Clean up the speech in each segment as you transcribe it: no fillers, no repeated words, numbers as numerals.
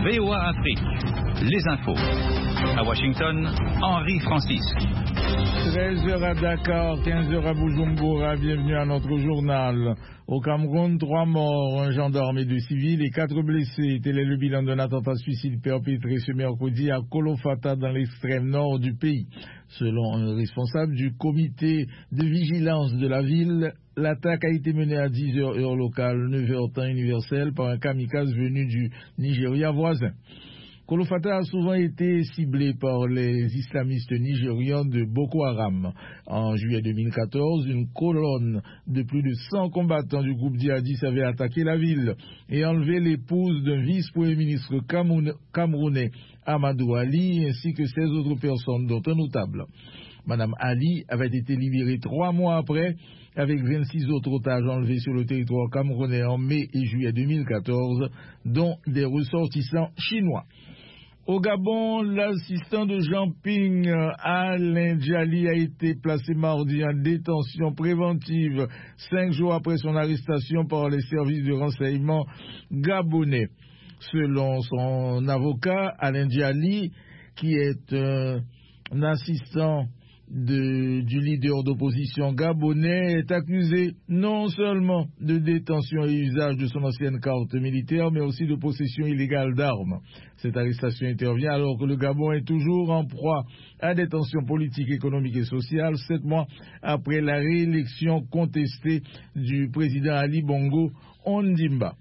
VOA Afrique, les infos. À Washington, Henri Francis. 13h à Dakar, 15h à Bujumbura, bienvenue à notre journal. Au Cameroun, 3 morts, un gendarme et 2 civils et 4 blessés. Tel est le bilan d'un attentat suicide perpétré ce mercredi à Kolofata dans l'extrême nord du pays. Selon un responsable du comité de vigilance de la ville, l'attaque a été menée à 10h heure locale, 9h temps universel par un kamikaze venu du Nigeria voisin. Kolofata a souvent été ciblé par les islamistes nigérians de Boko Haram. En juillet 2014, une colonne de plus de 100 combattants du groupe djihadiste avait attaqué la ville et enlevé l'épouse d'un vice-premier ministre camerounais, Amadou Ali, ainsi que 16 autres personnes, dont un notable. Madame Ali avait été libérée 3 mois après, avec 26 autres otages enlevés sur le territoire camerounais en mai et juillet 2014, dont des ressortissants chinois. Au Gabon, l'assistant de Jean Ping, Alain Djali, a été placé mardi en détention préventive 5 jours après son arrestation par les services de renseignement gabonais. Selon son avocat, Alain Djali, qui est un assistant du leader d'opposition gabonais, est accusé non seulement de détention et usage de son ancienne carte militaire, mais aussi de possession illégale d'armes. Cette arrestation intervient alors que le Gabon est toujours en proie à des tensions politiques, économiques et sociales, 7 mois après la réélection contestée du président Ali Bongo Ondimba.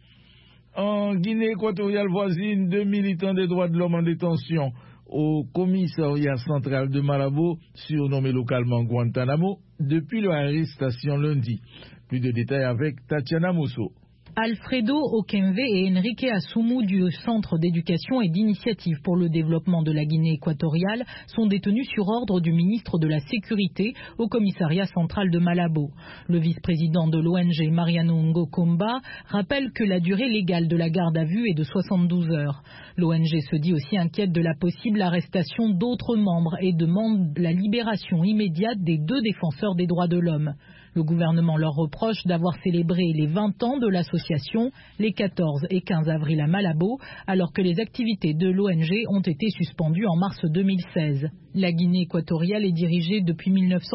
En Guinée équatoriale voisine, 2 militants des droits de l'homme en détention au commissariat central de Malabo, surnommé localement Guantanamo, depuis leur arrestation lundi. Plus de détails avec Tatiana Mosso. Alfredo Okemve et Enrique Asumu du Centre d'éducation et d'initiative pour le développement de la Guinée équatoriale sont détenus sur ordre du ministre de la Sécurité au commissariat central de Malabo. Le vice-président de l'ONG Mariano Ngokomba rappelle que la durée légale de la garde à vue est de 72 heures. L'ONG se dit aussi inquiète de la possible arrestation d'autres membres et demande la libération immédiate des 2 défenseurs des droits de l'homme. Le gouvernement leur reproche d'avoir célébré les 20 ans de l'association les 14 et 15 avril à Malabo, alors que les activités de l'ONG ont été suspendues en mars 2016. La Guinée équatoriale est dirigée depuis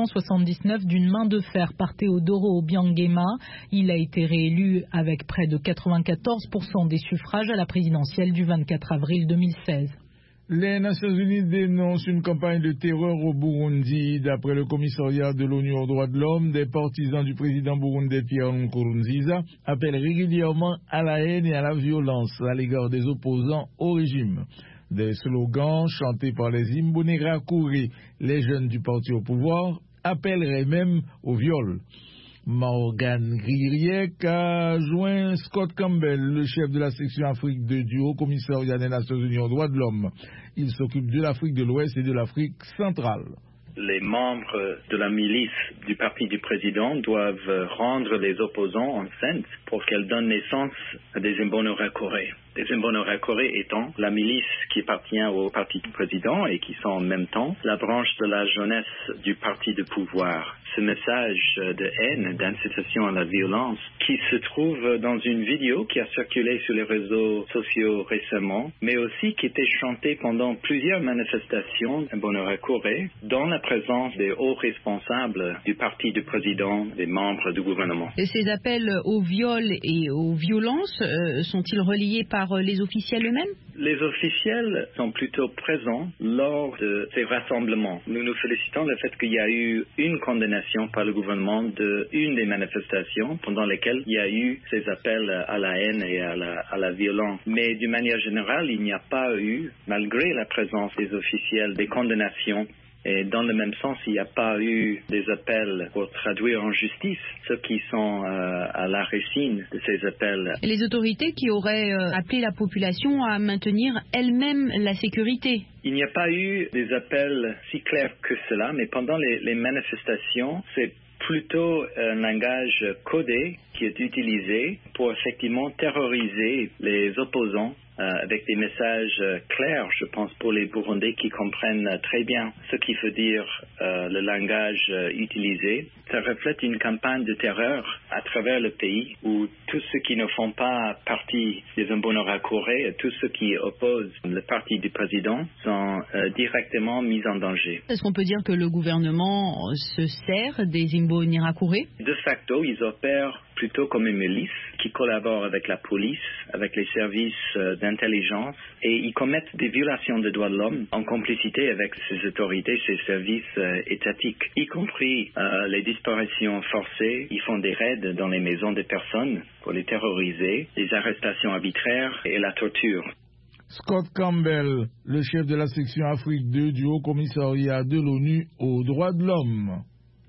1979 d'une main de fer par Teodoro Obiangema. Il a été réélu avec près de 94% des suffrages à la présidentielle du 24 avril 2016. Les Nations Unies dénoncent une campagne de terreur au Burundi. D'après le commissariat de l'ONU aux droits de l'homme, des partisans du président burundais Pierre Nkurunziza appellent régulièrement à la haine et à la violence à l'égard des opposants au régime. Des slogans chantés par les Imbonerakure, les jeunes du parti au pouvoir, appelleraient même au viol. Morgan Grieriek a joint Scott Campbell, le chef de la section Afrique du Haut Commissariat des Nations Unies aux droits de l'homme. Il s'occupe de l'Afrique de l'Ouest et de l'Afrique centrale. Les membres de la milice du parti du président doivent rendre les opposants enceintes pour qu'elles donnent naissance à des Imbonerakure. Les Imbonerakure étant la milice qui appartient au parti du président et qui sont en même temps la branche de la jeunesse du parti de pouvoir. Ce message de haine, d'incitation à la violence, qui se trouve dans une vidéo qui a circulé sur les réseaux sociaux récemment, mais aussi qui était chantée pendant plusieurs manifestations Imbonerakure dans la présence des hauts responsables du parti du président, des membres du gouvernement. Et ces appels au viol et aux violences sont-ils reliés par les officiels eux-mêmes? Les officiels sont plutôt présents lors de ces rassemblements. Nous nous félicitons du fait qu'il y a eu une condamnation par le gouvernement d'une des manifestations pendant lesquelles il y a eu ces appels à la haine et à la violence. Mais d'une manière générale, il n'y a pas eu, malgré la présence des officiels, des condamnations. Et dans le même sens, il n'y a pas eu des appels pour traduire en justice ceux qui sont à la racine de ces appels. Et les autorités qui auraient appelé la population à maintenir elle-même la sécurité? Il n'y a pas eu des appels si clairs que cela, mais pendant les manifestations, c'est plutôt un langage codé qui est utilisée pour effectivement terroriser les opposants avec des messages clairs, je pense, pour les Burundais qui comprennent très bien ce qu'il veut dire le langage utilisé. Ça reflète une campagne de terreur à travers le pays où tous ceux qui ne font pas partie des Imbonerakure, tous ceux qui opposent le parti du président sont directement mis en danger. Est-ce qu'on peut dire que le gouvernement se sert des Imbonerakure? De facto, ils opèrent plutôt comme une milice qui collabore avec la police, avec les services d'intelligence, et ils commettent des violations des droits de l'homme en complicité avec ces autorités, ces services étatiques, y compris les disparitions forcées. Ils font des raids dans les maisons des personnes pour les terroriser, les arrestations arbitraires et la torture. Scott Campbell, le chef de la section Afrique 2 du Haut Commissariat de l'ONU aux droits de l'homme.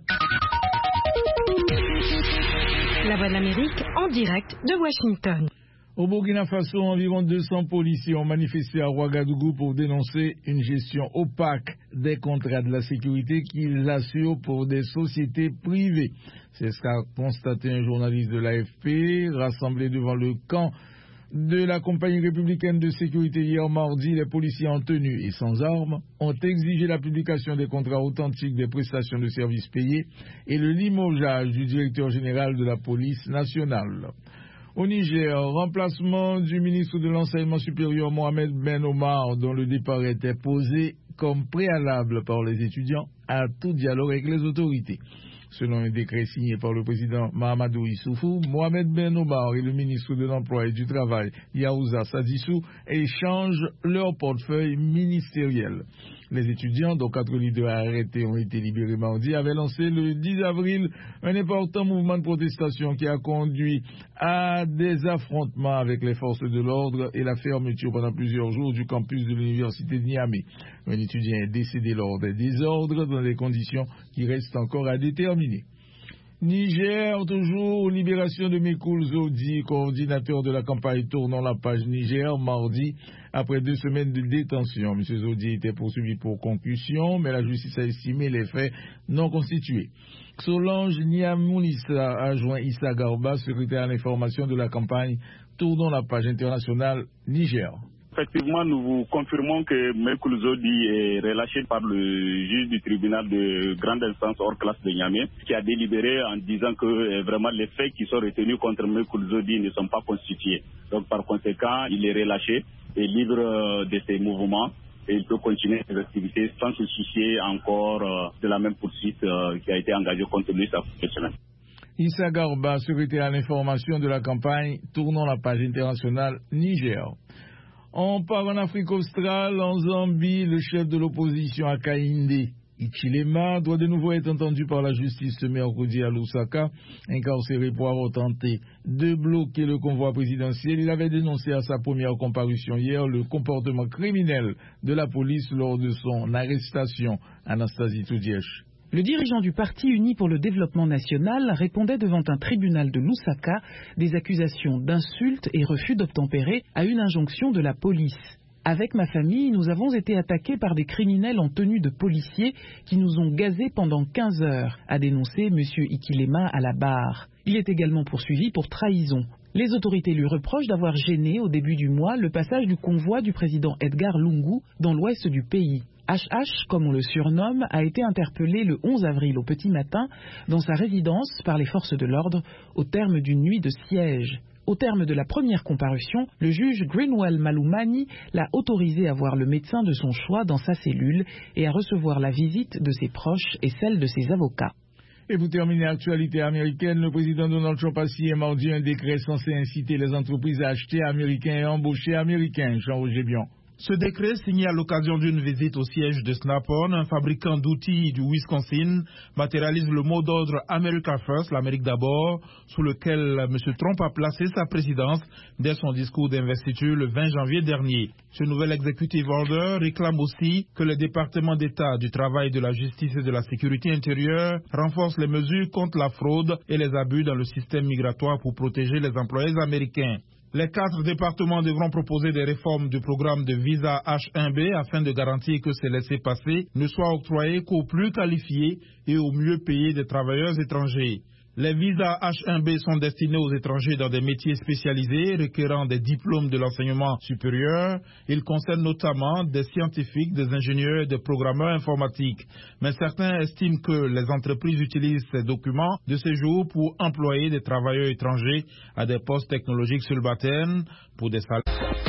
La Voix de l'Amérique en direct de Washington. Au Burkina Faso, environ 200 policiers ont manifesté à Ouagadougou pour dénoncer une gestion opaque des contrats de la sécurité qu'ils assurent pour des sociétés privées. C'est ce qu'a constaté un journaliste de l'AFP rassemblé devant le camp de la compagnie républicaine de sécurité hier mardi. Les policiers en tenue et sans armes ont exigé la publication des contrats authentiques des prestations de services payés et le limogeage du directeur général de la police nationale. Au Niger, remplacement du ministre de l'Enseignement supérieur Mohamed Ben Omar, dont le départ était posé comme préalable par les étudiants à tout dialogue avec les autorités. Selon un décret signé par le président Mahamadou Issoufou, Mohamed Ben Omar et le ministre de l'Emploi et du Travail, Yaouza Sadissou, échangent leur portefeuille ministériel. Les étudiants, dont 4 leaders arrêtés ont été libérés mardi, avaient lancé le 10 avril un important mouvement de protestation qui a conduit à des affrontements avec les forces de l'ordre et la fermeture pendant plusieurs jours du campus de l'université de Niamey. Un étudiant est décédé lors des désordres dans des conditions qui restent encore à déterminer. Niger, toujours, libération de Mekoul Zodi, coordinateur de la campagne Tournons la page Niger, mardi, après 2 semaines de détention. M. Zodi était poursuivi pour concussion, mais la justice a estimé les faits non constitués. Solange Niamounissa a joint Issa Garba, secrétaire à l'information de la campagne Tournons la page internationale Niger. Effectivement, nous vous confirmons que Mekoul Zodi est relâché par le juge du tribunal de grande instance hors classe de Niamey, qui a délibéré en disant que vraiment les faits qui sont retenus contre Mekoul Zodi ne sont pas constitués. Donc par conséquent, il est relâché et libre de ses mouvements et il peut continuer ses activités sans se soucier encore de la même poursuite qui a été engagée contre lui cette semaine. Issa Garba, secrétaire à l'information de la campagne Tournons la page internationale Niger. On part en Afrique australe, en Zambie, le chef de l'opposition Hakainde Hichilema doit de nouveau être entendu par la justice ce mercredi à Lusaka, incarcéré pour avoir tenté de bloquer le convoi présidentiel. Il avait dénoncé à sa première comparution hier le comportement criminel de la police lors de son arrestation. Anastasie Toudièche. Le dirigeant du Parti uni pour le développement national répondait devant un tribunal de Lusaka des accusations d'insultes et refus d'obtempérer à une injonction de la police. Avec ma famille, nous avons été attaqués par des criminels en tenue de policiers qui nous ont gazés pendant 15 heures, a dénoncé M. Hichilema à la barre. Il est également poursuivi pour trahison. Les autorités lui reprochent d'avoir gêné au début du mois le passage du convoi du président Edgar Lungu dans l'ouest du pays. HH, comme on le surnomme, a été interpellé le 11 avril au petit matin dans sa résidence par les forces de l'ordre au terme d'une nuit de siège. Au terme de la première comparution, le juge Greenwell Malumani l'a autorisé à voir le médecin de son choix dans sa cellule et à recevoir la visite de ses proches et celle de ses avocats. Et pour terminer l'actualité américaine, le président Donald Trump a signé mardi un décret censé inciter les entreprises à acheter américains et embaucher américains. Jean-Roger Bion. Ce décret, signé à l'occasion d'une visite au siège de Snap-on, un fabricant d'outils du Wisconsin, matérialise le mot d'ordre America First, l'Amérique d'abord, sous lequel M. Trump a placé sa présidence dès son discours d'investiture le 20 janvier dernier. Ce nouvel executive order réclame aussi que les départements d'État du travail, de la justice et de la sécurité intérieure renforcent les mesures contre la fraude et les abus dans le système migratoire pour protéger les employés américains. Les 4 départements devront proposer des réformes du programme de visa H1B afin de garantir que ces laissez-passer ne soient octroyés qu'aux plus qualifiés et aux mieux payés des travailleurs étrangers. Les visas H1B sont destinés aux étrangers dans des métiers spécialisés requérant des diplômes de l'enseignement supérieur. Ils concernent notamment des scientifiques, des ingénieurs et des programmeurs informatiques. Mais certains estiment que les entreprises utilisent ces documents de séjour pour employer des travailleurs étrangers à des postes technologiques subalternes pour des salaires.